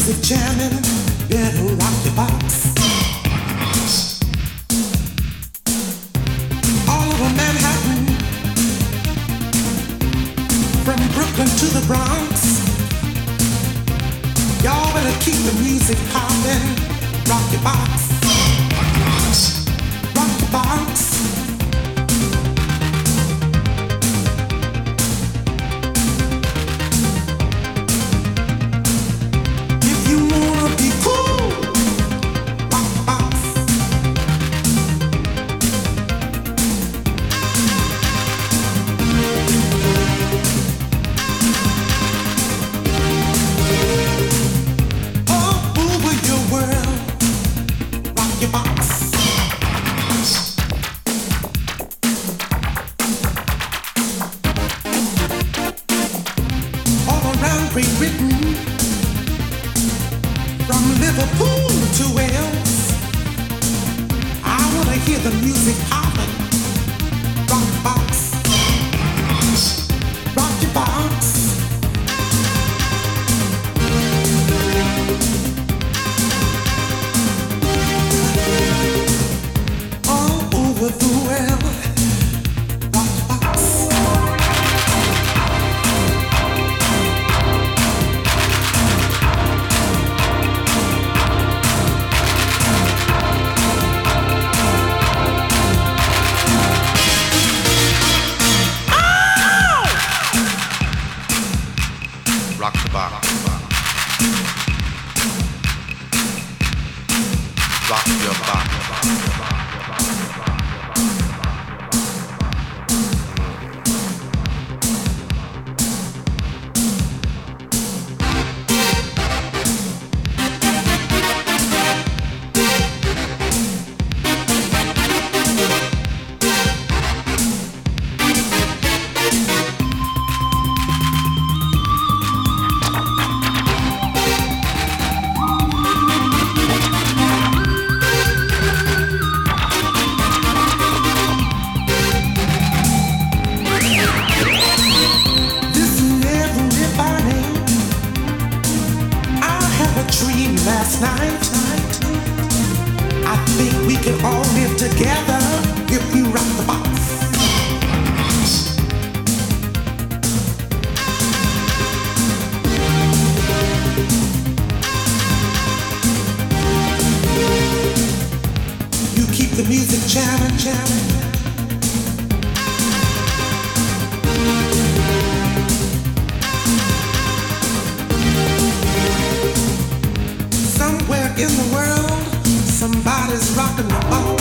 music jamming, better rock your box. All over Manhattan, from Brooklyn to the Bronx, y'all better keep the music poppin'. Rock your box. Rock your box. Great Britain, from Liverpool to Wales, I wanna hear the music poppin'. Rock your box, rock your box. All over the world, rock your box. Rock the box. Rock your box. Last night, I think we can all live together if we rock the box. You keep the music jamming, jamming. In the world, somebody's rocking the boat.